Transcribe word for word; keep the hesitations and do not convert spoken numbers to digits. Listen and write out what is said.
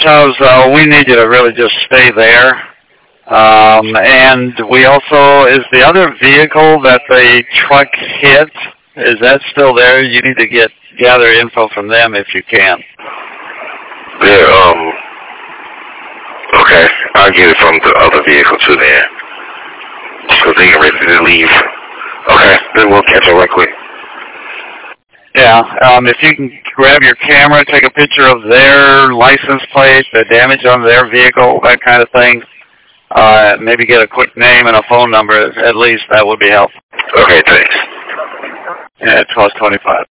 because uh, we need you to really just stay there. Um, and we also, is the other vehicle that the truck hit, is that still there? You need to get gather info from them if you can. Yeah, um, okay, I'll get it from the other vehicle too then. Because they get ready to leave. Okay, then we'll catch up right quick. Yeah, um, if you can grab your camera, take a picture of their license plate, the damage on their vehicle, that kind of thing. Uh, maybe get a quick name and a phone number, at least that would be helpful. Okay, thanks. Yeah, twelve twenty-five.